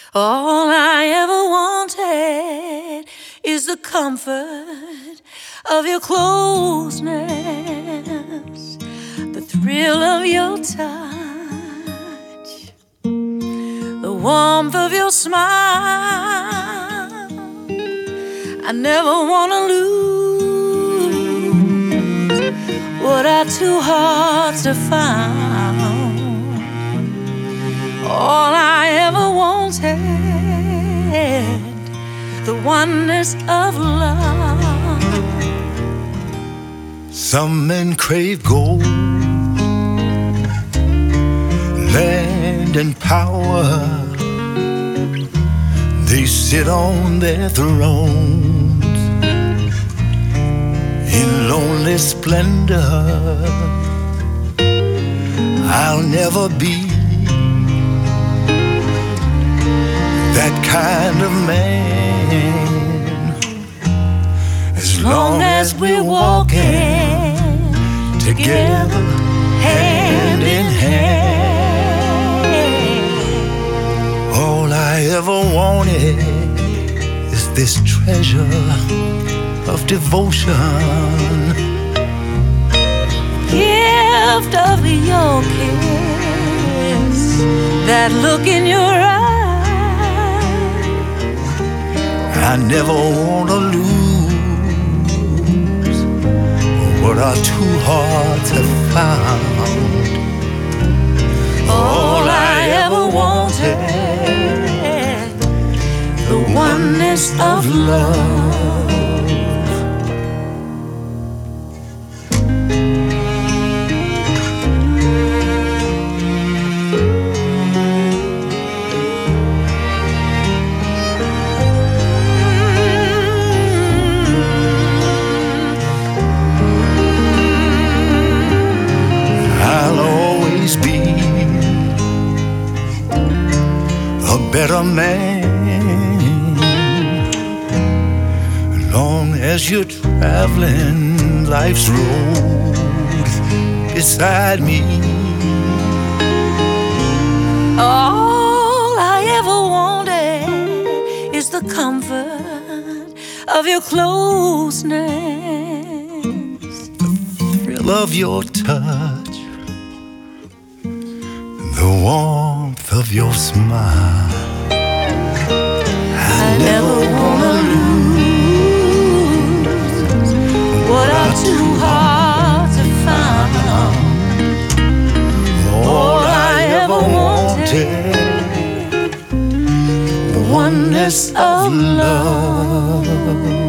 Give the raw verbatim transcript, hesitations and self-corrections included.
All I ever wanted is the comfort of your closeness, the thrill of your touch, the warmth of your smile. I never want to lose what our two hearts have found. All I ever wanted, the oneness of love. Some men crave gold, land and power. They sit on their thrones in lonely splendor. I'll never be that kind of man. As long as we're walking together, hand in hand. All I ever wanted is this treasure of devotion, gift of your kiss, that look in your eyes. I never want to lose what our two hearts have found. All I ever wanted, the oneness of love. A better man, long as you're traveling life's road beside me. All I ever wanted is the comfort of your closeness, the thrill of your touch, the warmth of your smile. I never wanna lose what our two hearts have found. All I ever wanted, the oneness of love.